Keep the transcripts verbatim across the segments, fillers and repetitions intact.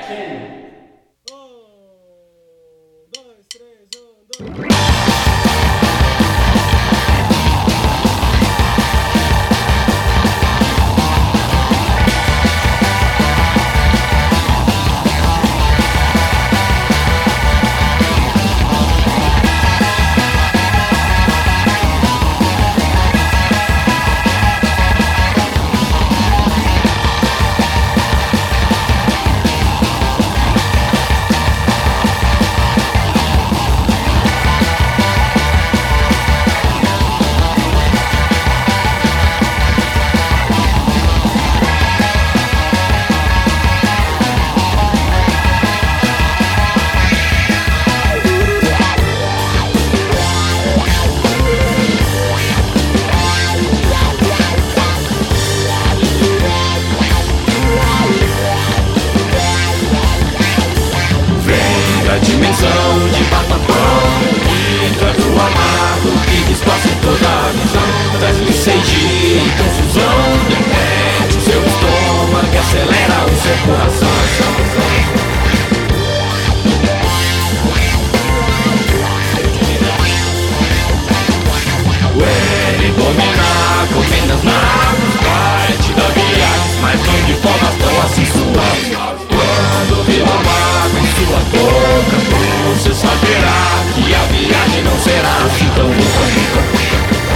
mexendo. Um, dois, três, um, dois. Dimensão de batapão e traz o amargo que distorce toda a visão. Traz-lhe sede e confusão, derrete o seu estômago e acelera o seu coração. O L domina, comendo as naves, vai te dar viagens, mas não de formas tão assim suaves. Quando vira o mago em sua boca, você saberá que a viagem não será assim tão louca.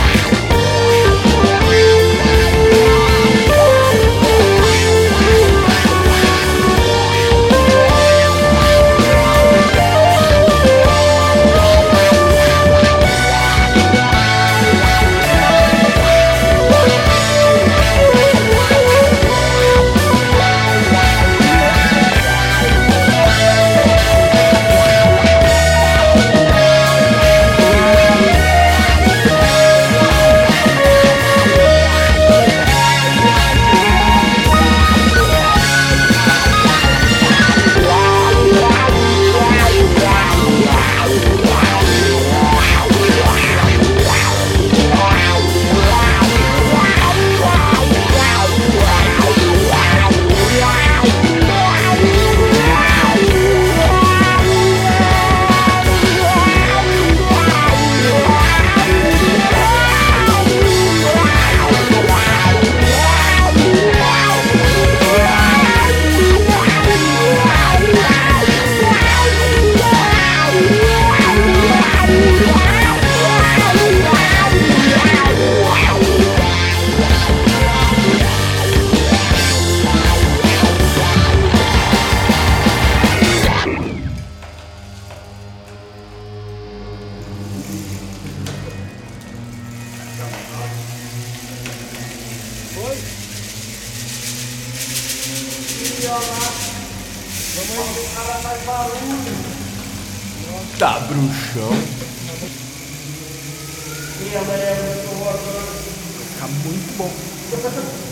Foi? E olha lá. Vamos aí. O cara faz barulho. Tá bruxão. E amanhã eu tô rodando. Fica muito bom.